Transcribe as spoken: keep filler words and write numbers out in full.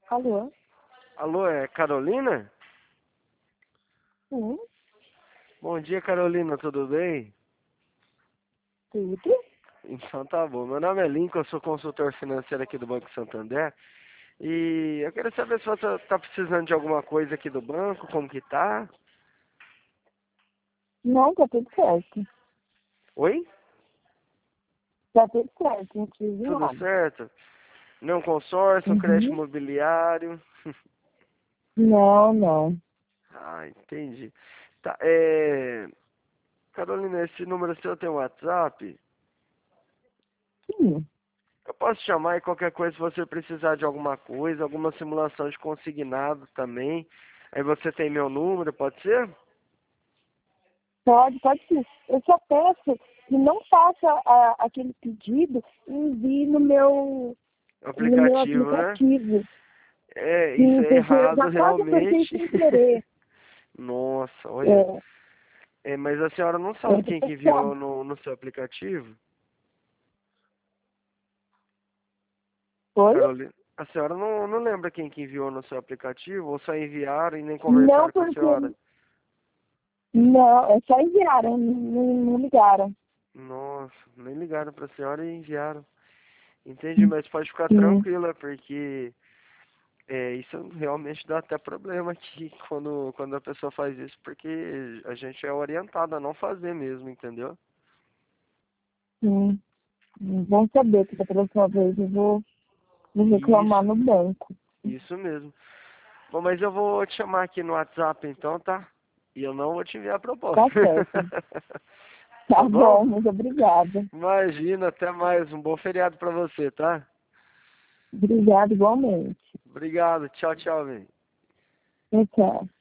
Alô? Alô, é Carolina? Sim, Bom dia, Carolina, tudo bem? tudo. Então tá bom. Meu nome é Lincoln, eu sou consultor financeiro aqui do Banco Santander. E eu queria saber se você tá precisando de alguma coisa aqui do banco, como que tá? Não, tá tudo certo. Oi? Tá tudo certo, não precisa de Tudo nada. certo? Não consórcio, um crédito Uhum. imobiliário? Não, não. Ah, entendi. Tá, é... Carolina, esse número seu tem WhatsApp? Sim, Eu posso chamar e qualquer coisa, se você precisar de alguma coisa, alguma simulação de consignado também. Aí você tem meu número, pode ser? pode, pode sim. Eu só peço que não faça a- aquele pedido e envie no meu, no meu Aplicativo, né? aplicativo. É, isso Sim, é porque eu errado já quase apertei realmente. sem querer. Nossa, olha. É, É, mas a senhora não sabe é, quem que você sabe. enviou no, no seu aplicativo? Oi? Carolina, a senhora não, não lembra quem que enviou no seu aplicativo? Ou só enviaram e nem Não, conversaram com a senhora? porque... Não, é só enviaram, não, não ligaram. Nossa, nem ligaram pra senhora e enviaram. Entendi, mas pode ficar Sim. tranquila, porque é, isso realmente dá até problema aqui quando, quando a pessoa faz isso, porque a gente é orientado a não fazer mesmo, entendeu? Sim. Bom saber que da próxima vez eu vou, vou reclamar Isso, no banco. isso mesmo. Bom, mas eu vou te chamar aqui no WhatsApp então, tá? E eu não vou te enviar a proposta. Tá certo. Tá Tá bom? bom, muito obrigada. Imagina, até mais. Um bom feriado pra você, tá? Obrigada igualmente. Obrigado. Tchau, tchau, velho. Tchau, tchau.